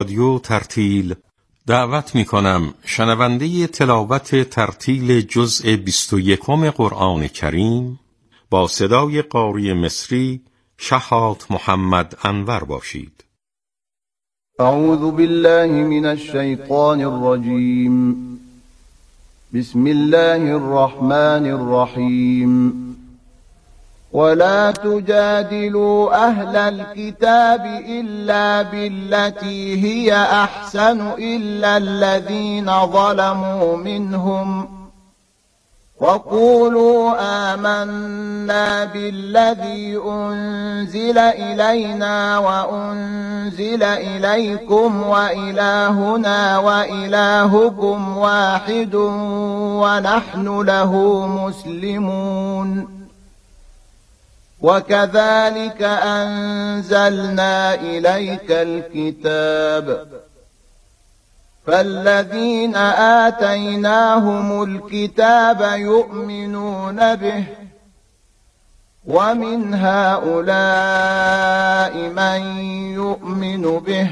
رادیو ترتیل دعوت می کنم شنونده تلاوت ترتیل جزء 21 قرآن کریم با صدای قاری مصری شهاب محمد انور باشید. اعوذ بالله من الشیطان الرجیم. بسم الله الرحمن الرحیم. ولا تجادلوا أهل الكتاب إلا بالتي هي أحسن إلا الذين ظلموا منهم وقولوا آمنا بالذي أنزل إلينا وأنزل إليكم وإلهنا وإلهكم واحد ونحن له مسلمون. وكذلك أنزلنا إليك الكتاب فالذين آتيناهم الكتاب يؤمنون به ومن هؤلاء من يؤمن به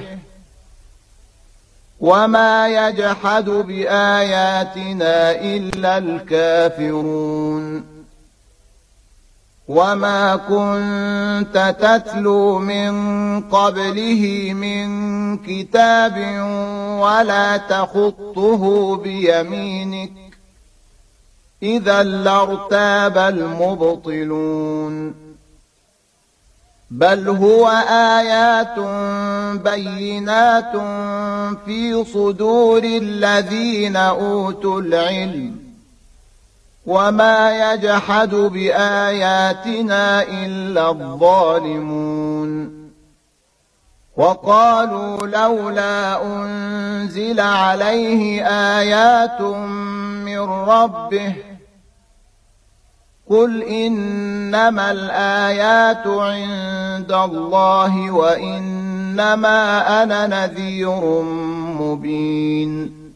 وما يجحد بآياتنا إلا الكافرون. وما كنت تتلو من قبله من كتاب ولا تخطه بيمينك إذا لارتاب المبطلون. بل هو آيات بينات في صدور الذين أوتوا العلم وما يجحد بآياتنا إلا الظالمون. وقالوا لولا أنزل عليه آيات من ربه قل إنما الآيات عند الله وإنما أنا نذير مبين.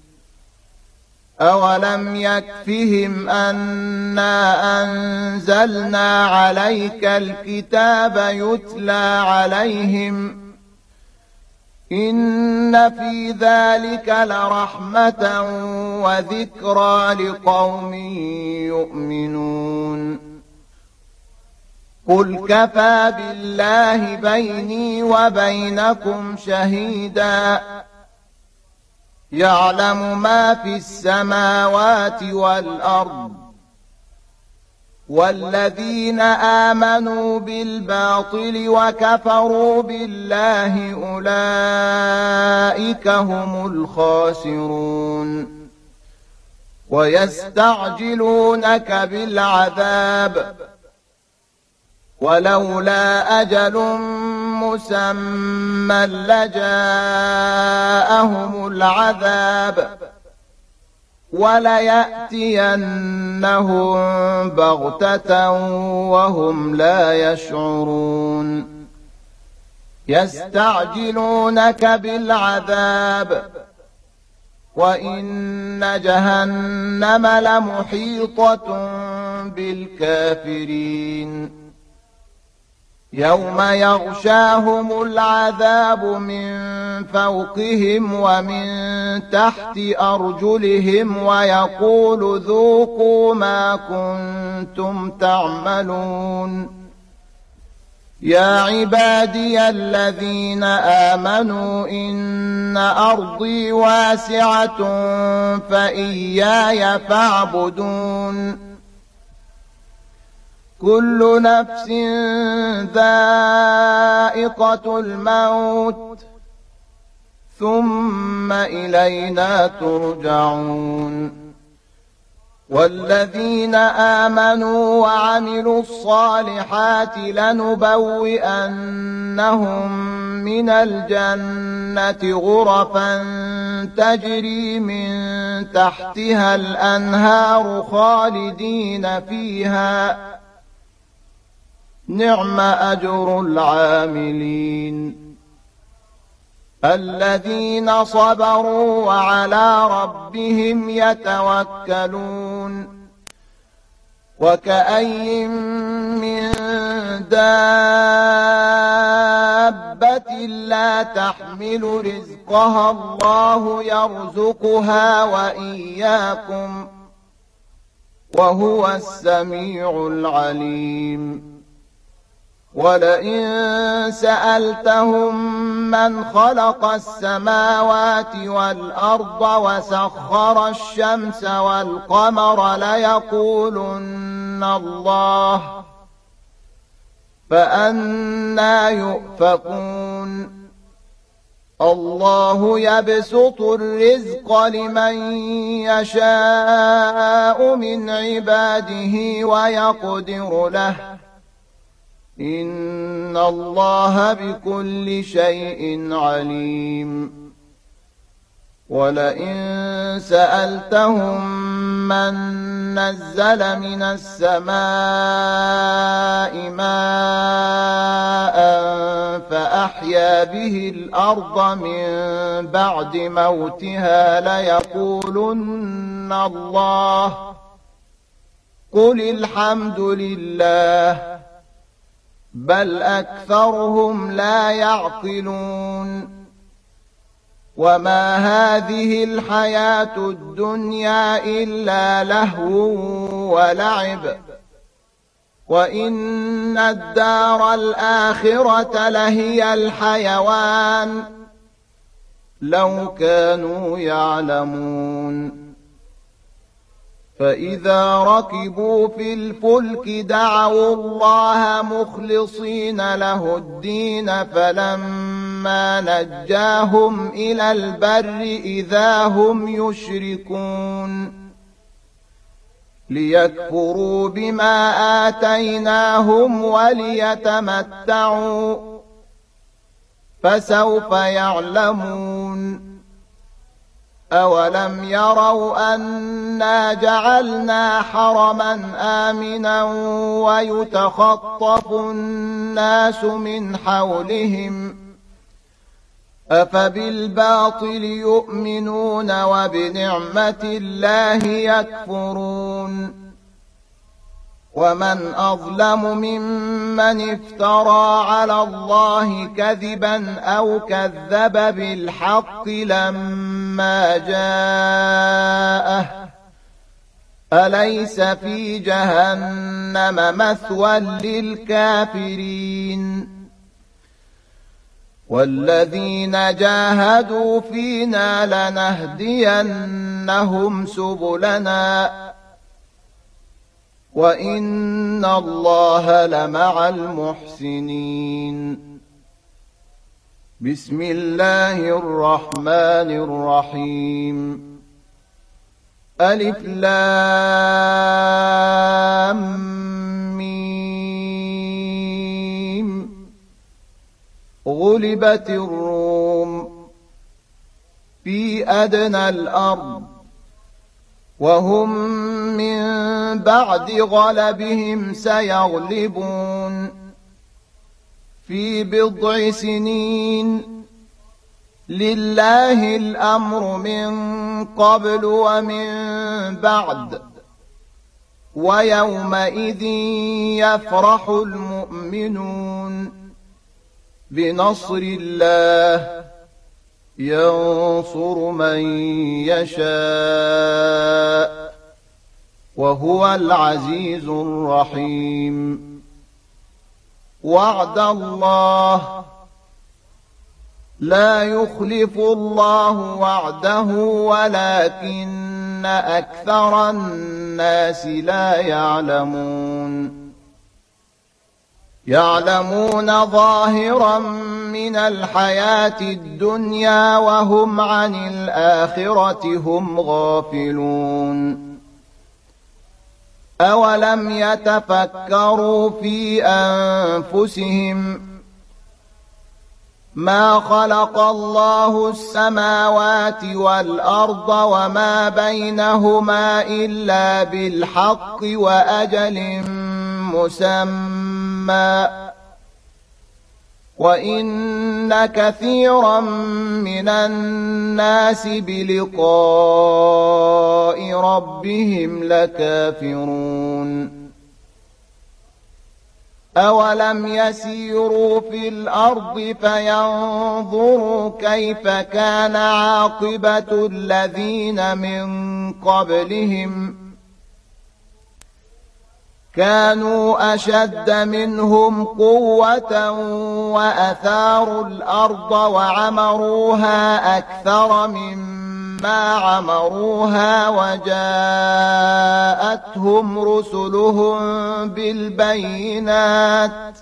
أولم يكفهم أنا أنزلنا عليك الكتاب يتلى عليهم إن في ذلك لرحمة وذكرى لقوم يؤمنون. قل كفى بالله بيني وبينكم شهيدا يعلم ما في السماوات والأرض والذين آمنوا بالباطل وكفروا بالله أولئك هم الخاسرون. ويستعجلونك بالعذاب ولولا أجل مسمى لجاءهم العذاب وليأتينهم بغتة وهم لا يشعرون. يستعجلونك بالعذاب وإن جهنم لمحيطة بالكافرين. يوم يغشاهم العذاب من فوقهم ومن تحت أرجلهم ويقول ذوقوا ما كنتم تعملون. يا عبادي الذين آمنوا إن أرضي واسعة فإياي فاعبدون. كل نفس ذائقة الموت ثم إلينا ترجعون. والذين آمنوا وعملوا الصالحات لنبوئنهم من الجنة غرفا تجري من تحتها الأنهار خالدين فيها نعم أجر العاملين. الذين صبروا وعلى ربهم يتوكلون. وكأين من دابة دابة لا تحمل رزقها الله يرزقها وإياكم وهو السميع العليم ولئن سألتهم من خلق السماوات والأرض وسخر الشمس والقمر ليقولن الله فأنى يؤفكون الله يبسط الرزق لمن يشاء من عباده ويقدر له إن الله بكل شيء عليم ولئن سألتهم من نزل من السماء ماء فأحيا به الأرض من بعد موتها ليقولن الله قل الحمد لله بل أكثرهم لا يعقلون وما هذه الحياة الدنيا إلا لهو ولعب وإن الدار الآخرة لهي الحيوان لو كانوا يعلمون فإذا ركبوا في الفلك دعوا الله مخلصين له الدين فلما نجاهم إلى البر إذا هم يشركون ليكفروا بما آتيناهم وليتمتعوا فسوف يعلمون أولم يروا أنا جعلنا حرما آمنا ويتخطف الناس من حولهم أفبالباطل يؤمنون وبنعمة الله يكفرون ومن أظلم ممن افترى على الله كذبا أو كذب بالحق لما جاءه أليس في جهنم مثوى للكافرين والذين جاهدوا فينا لنهدينهم سبلنا وإن الله لمع المحسنين بسم الله الرحمن الرحيم ألف لام ميم غلبت الروم في أدنى الأرض وهم من بعد غلبهم سيغلبون في بضع سنين لله الأمر من قبل ومن بعد ويومئذ يفرح المؤمنون بنصر الله ينصر من يشاء وهو العزيز الرحيم وعد الله لا يخلف الله وعده ولكن أكثر الناس لا يعلمون يعلمون ظاهرا من الحياة الدنيا وهم عن الآخرة هم غافلون أولم يتفكروا في أنفسهم ما خلق الله السماوات والأرض وما بينهما إلا بالحق وأجل مسمى وإن كثيرا من الناس بلقاء ربهم لكافرون أولم يسيروا في الأرض فينظروا كيف كان عاقبة الذين من قبلهم كانوا أشد منهم قوة وأثاروا الأرض وعمروها أكثر مما عمروها وجاءتهم رسلهم بالبينات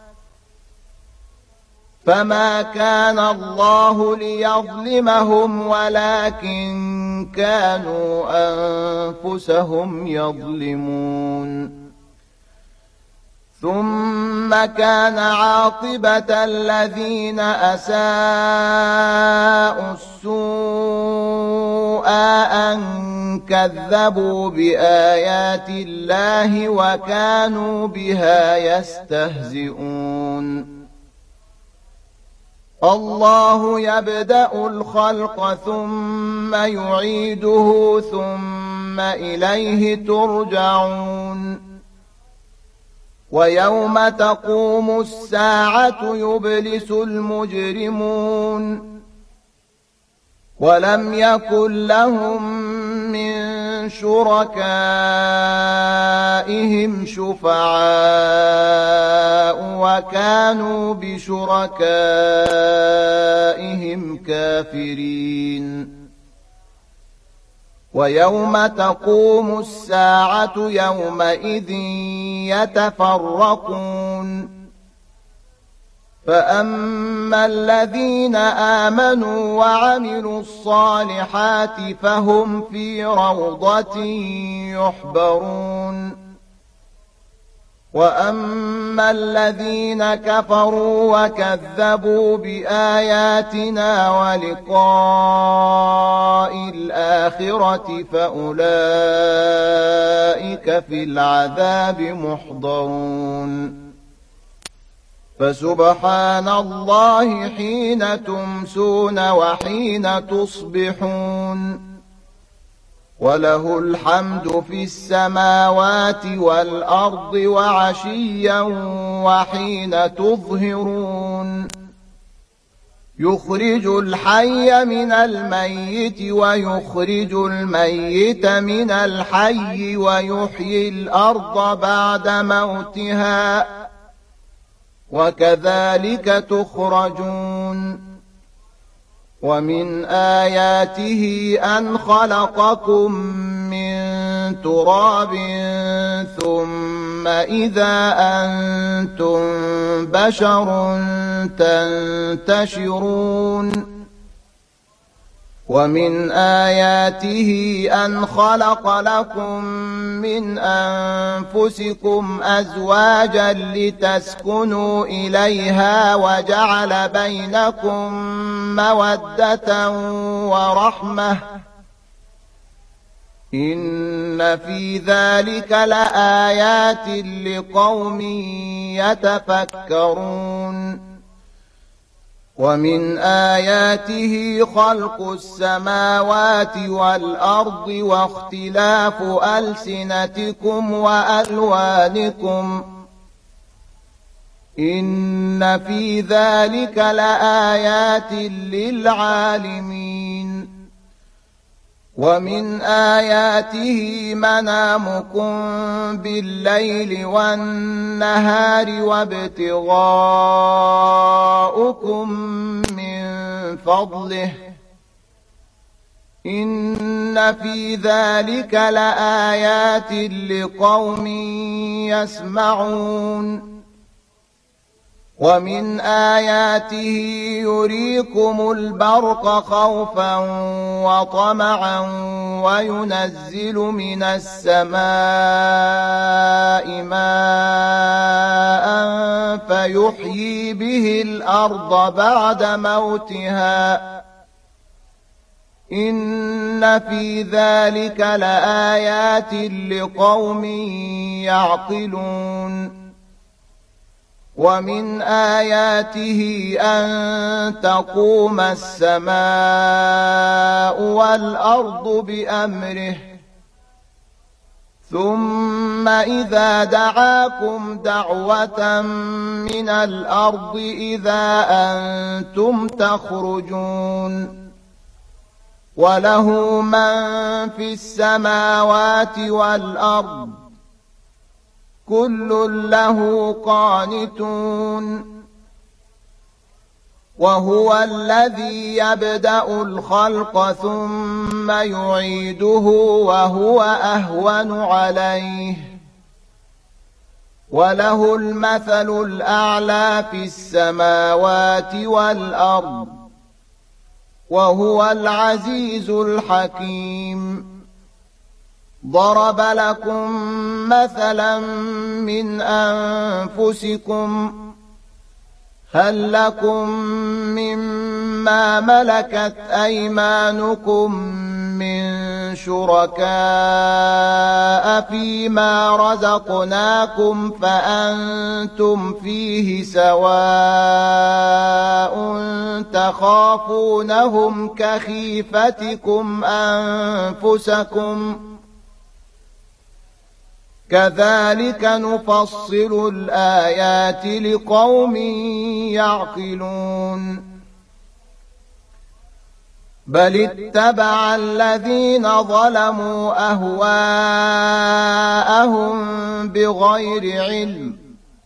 فما كان الله ليظلمهم ولكن كانوا أنفسهم يظلمون ثم كان عاقبة الذين أساءوا السوء أن كذبوا بآيات الله وكانوا بها يستهزئون الله يبدأ الخلق ثم يعيده ثم إليه ترجعون ويوم تقوم الساعة يبلس المجرمون ولم يكن لهم من شركائهم شفعاء وكانوا بشركائهم كافرين ويوم تقوم الساعة يومئذ يتفرقون فأما الذين آمنوا وعملوا الصالحات فهم في روضة يحبرون وأما الذين كفروا وكذبوا بآياتنا ولقاء الآخرة فأولئك في العذاب محضرون فسبحان الله حين تمسون وحين تصبحون وله الحمد في السماوات والأرض وعشيا وحين تظهرون يخرج الحي من الميت ويخرج الميت من الحي ويحيي الأرض بعد موتها وكذلك تخرجون ومن آياته أن خلقكم من تراب ثم إذا أنتم بشر تنتشرون ومن آياته أن خلق لكم من أنفسكم أزواجا لتسكنوا إليها وجعل بينكم مودة ورحمة إن في ذلك لآيات لقوم يتفكرون ومن آياته خلق السماوات والأرض واختلاف ألسنتكم وألوانكم إن في ذلك لآيات للعالمين ومن آياته منامكم بالليل والنهار وابتغاؤكم من فضله إن في ذلك لآيات لقوم يسمعون ومن آياته يريكم البرق خوفا وطمعا وينزل من السماء ماء فيحيي به الأرض بعد موتها إن في ذلك لآيات لقوم يعقلون ومن آياته أن تقوم السماء والأرض بأمره ثم إذا دعاكم دعوة من الأرض إذا أنتم تخرجون وله من في السماوات والأرض كل له قانتون وهو الذي يبدأ الخلق ثم يعيده وهو أهون عليه وله المثل الأعلى في السماوات والأرض وهو العزيز الحكيم ضرب لكم مثلا من أنفسكم هل لكم مما ملكت أيمانكم من شركاء فيما رزقناكم فأنتم فيه سواء تخافونهم كخيفتكم أنفسكم كذلك نفصل الآيات لقوم يعقلون بل اتبع الذين ظلموا أهواءهم بغير علم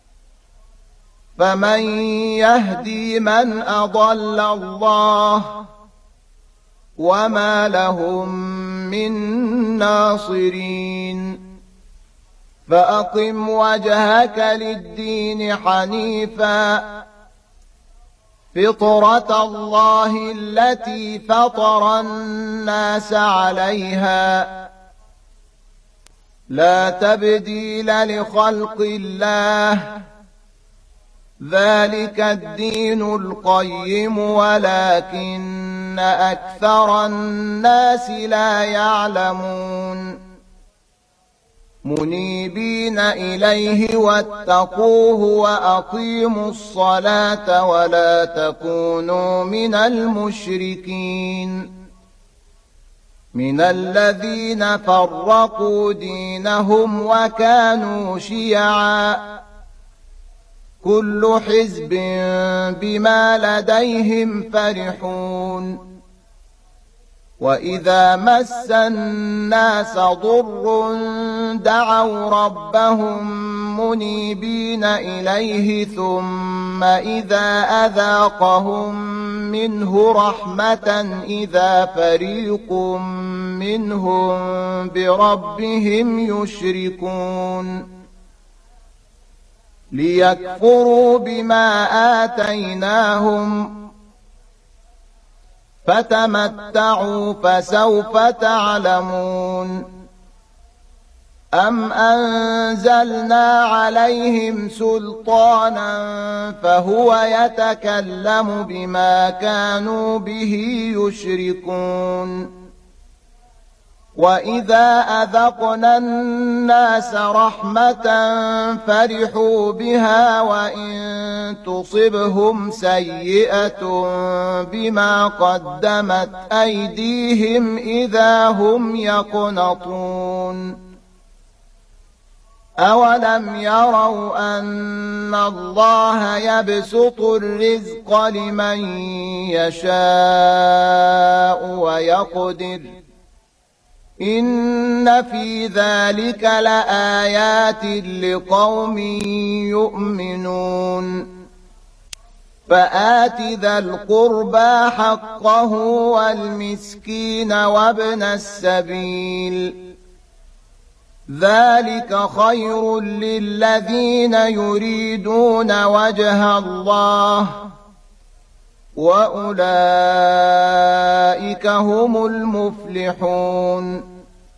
فمن يهدي من أضل الله وما لهم من ناصرين فأقم وجهك للدين حنيفا فطرة الله التي فطر الناس عليها لا تبديل لخلق الله ذلك الدين القيم ولكن أكثر الناس لا يعلمون منيبين إليه واتقوه وأقيموا الصلاة ولا تكونوا من المشركين من الذين فرقوا دينهم وكانوا شيعا كل حزب بما لديهم فرحون وإذا مس الناس ضر دعوا ربهم منيبين إليه ثم إذا أذاقهم منه رحمة إذا فريق منهم بربهم يشركون ليكفروا بما آتيناهم فتمتعوا فسوف تعلمون أم أنزلنا عليهم سلطانا فهو يتكلم بما كانوا به يشركون وإذا أذقنا الناس رحمة فرحوا بها وإن تصبهم سيئة بما قدمت أيديهم إذا هم يقنطون أولم يروا أن الله يبسط الرزق لمن يشاء ويقدر إن في ذلك لآيات لقوم يؤمنون فآت ذا القربى حقه والمسكين وابن السبيل ذلك خير للذين يريدون وجه الله وأولئك هم المفلحون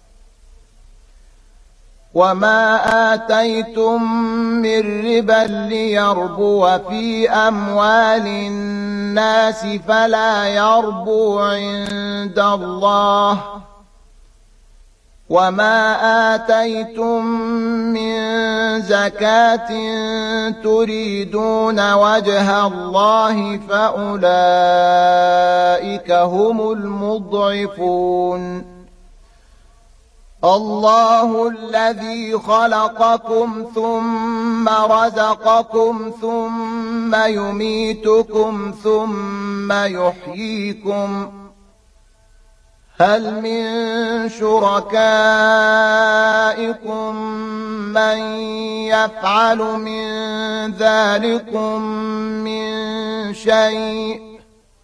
وما آتيتم من ربا ليربو في أموال الناس فلا يربو عند الله وما آتيتم من زكاة تريدون وجه الله فأولئك هم المضعفون الله الذي خلقكم ثم رزقكم ثم يميتكم ثم يحييكم هل من شركائكم من يفعل من ذلكم من شيء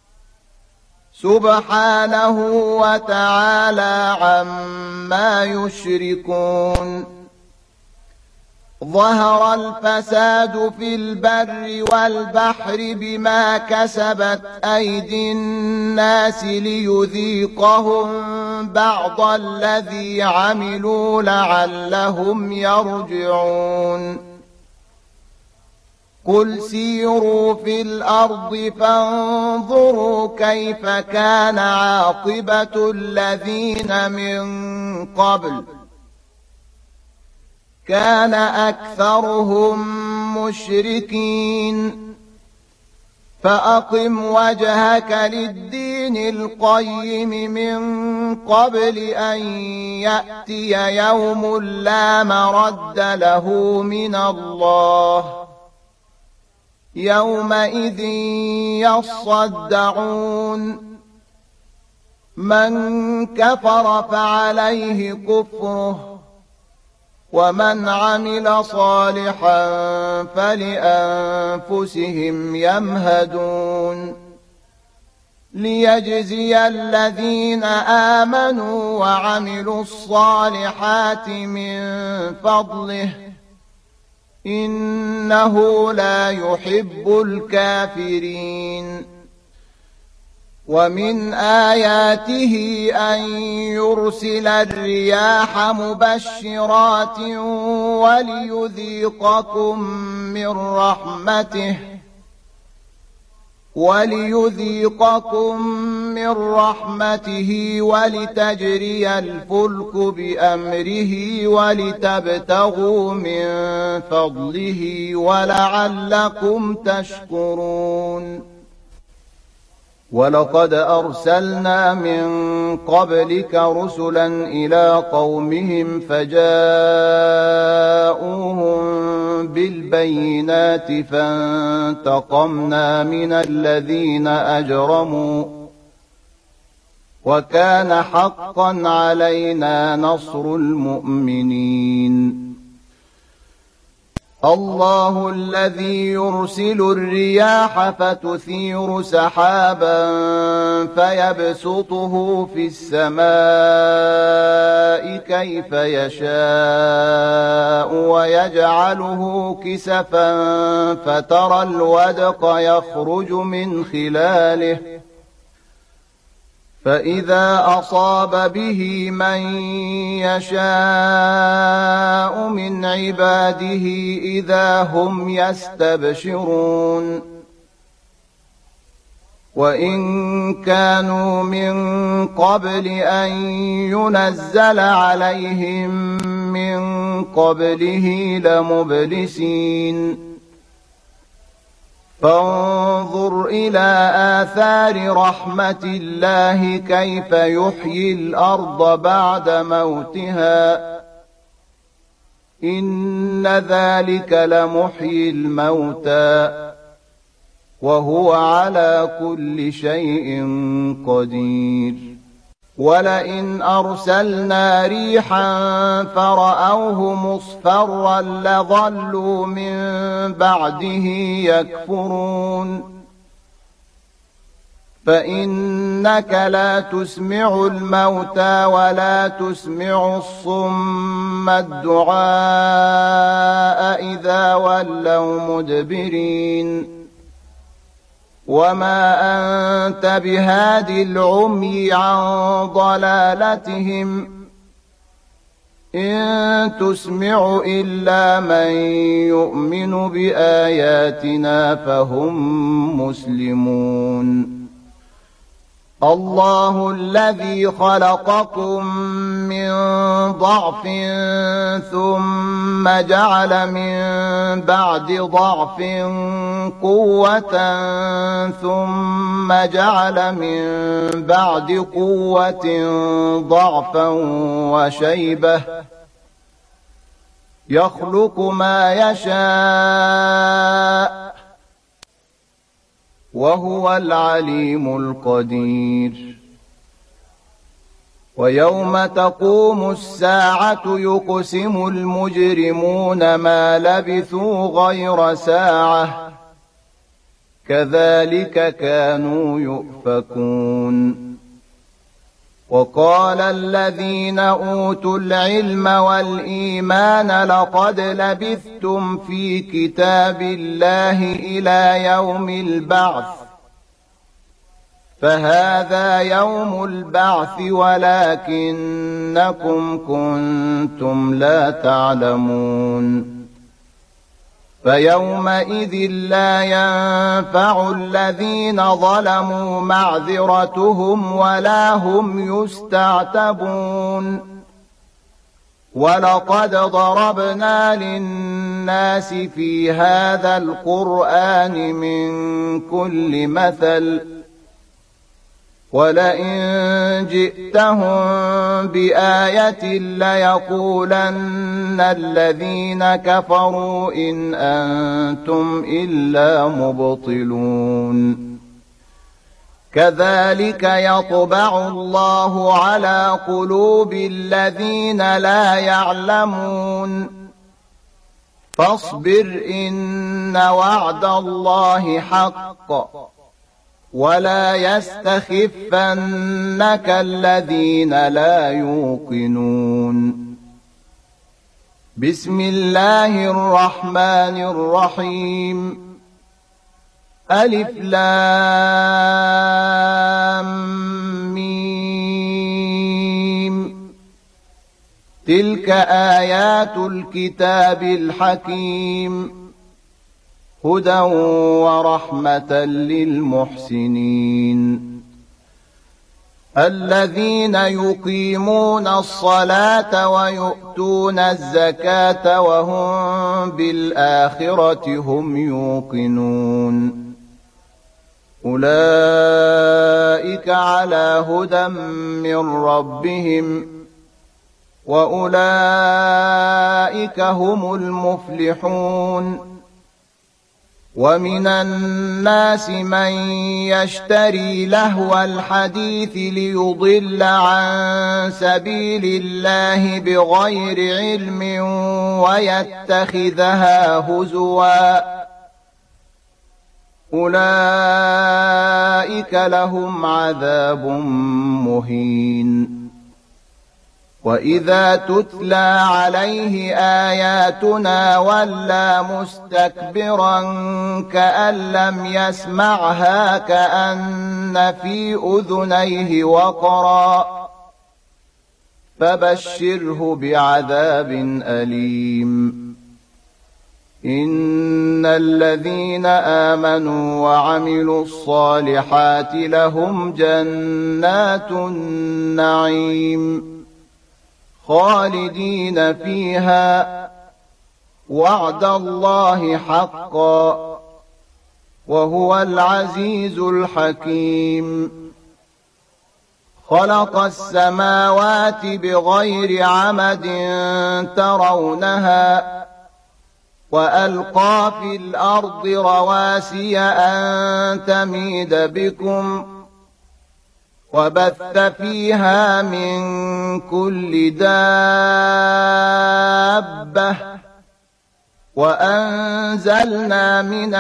سبحانه وتعالى عما يشركون ظهر الفساد في البر والبحر بما كسبت أيدي الناس ليذيقهم بعض الذي عملوا لعلهم يرجعون قل سيروا في الأرض فانظروا كيف كان عاقبة الذين من قبل كان أكثرهم مشركين فأقم وجهك للدين القيم من قبل أن يأتي يوم لا مرد له من الله يومئذ يصدعون من كفر فعليه كفره ومن عمل صالحا فلأنفسهم يمهدون ليجزي الذين آمنوا وعملوا الصالحات من فضله إنه لا يحب الكافرين ومن آياته أن يرسل الرياح مبشرات وليذيقكم من رحمته ولتجري الفلك بأمره ولتبتغوا من فضله ولعلكم تشكرون ولقد أرسلنا من قبلك رسلا إلى قومهم فجاءوهم بالبينات فانتقمنا من الذين أجرموا وكان حقا علينا نصر المؤمنين الله الذي يرسل الرياح فتثير سحابا فيبسطه في السماء كيف يشاء ويجعله كسفا فترى الودق يخرج من خلاله فإذا أصاب به من يشاء من عباده إذا هم يستبشرون وإن كانوا من قبل أن ينزل عليهم من قبله لمبلسين فانظر إلى آثار رحمة الله كيف يحيي الأرض بعد موتها إن ذلك لمحيي الموتى وهو على كل شيء قدير ولئن أرسلنا ريحا فرأوه مصفرا لظلوا من بعده يكفرون فإنك لا تسمع الموتى ولا تسمع الصم الدعاء إذا ولوا مدبرين وما أنت بهاد العمي عن ضلالتهم إن تسمع إلا من يؤمن بآياتنا فهم مسلمون الله الذي خلقكم من ضعف ثم جعل من بعد ضعف قوة ثم جعل من بعد قوة ضعفا وشيبة يخلق ما يشاء وهو العليم القدير ويوم تقوم الساعة يقسم المجرمون ما لبثوا غير ساعة كذلك كانوا يؤفكون وقال الذين أوتوا العلم والإيمان لقد لبثتم في كتاب الله إلى يوم البعث فهذا يوم البعث ولكنكم كنتم لا تعلمون فيومئذ لا ينفع الذين ظلموا معذرتهم ولا هم يستعتبون ولقد ضربنا للناس في هذا القرآن من كل مثل ولئن جئتهم بآية ليقولن الذين كفروا إن أنتم إلا مبطلون كذلك يطبع الله على قلوب الذين لا يعلمون فاصبر إن وعد الله حق ولا يستخفنك الذين لا يوقنون بسم الله الرحمن الرحيم ألف لام ميم تلك آيات الكتاب الحكيم هدى ورحمة للمحسنين الذين يقيمون الصلاة ويؤتون الزكاة وهم بالآخرة هم يوقنون أولئك على هدى من ربهم وأولئك هم المفلحون ومن الناس من يشتري لهو الحديث ليضل عن سبيل الله بغير علم ويتخذها هزوا أولئك لهم عذاب مهين وإذا تتلى عليه آياتنا ولى مستكبرا كأن لم يسمعها كأن في أذنيه وقرا فبشره بعذاب أليم إن الذين آمنوا وعملوا الصالحات لهم جنات النعيم خالدين فيها وعد الله حقا وهو العزيز الحكيم خلق السماوات بغير عمد ترونها وألقى في الأرض رواسي أن تميد بكم وبث فيها من كل دابة وأنزلنا من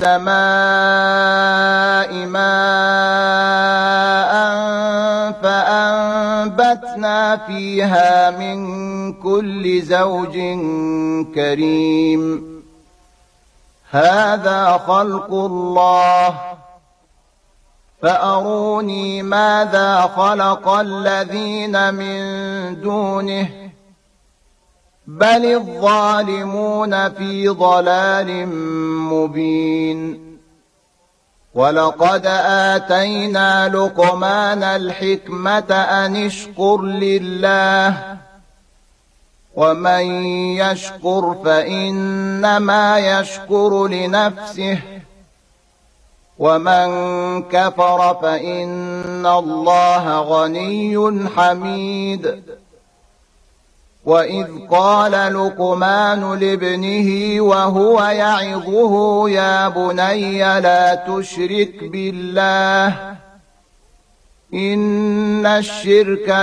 السماء ماء فأنبتنا فيها من كل زوج كريم هذا خلق الله فأروني ماذا خلق الذين من دونه بل الظالمون في ضلال مبين ولقد آتينا لقمان الحكمة أن اشكر لله ومن يشكر فإنما يشكر لنفسه ومن كفر فإن الله غني حميد. وإذ قال لقمان لابنه وهو يعظه يا بني لا تشرك بالله إن الشرك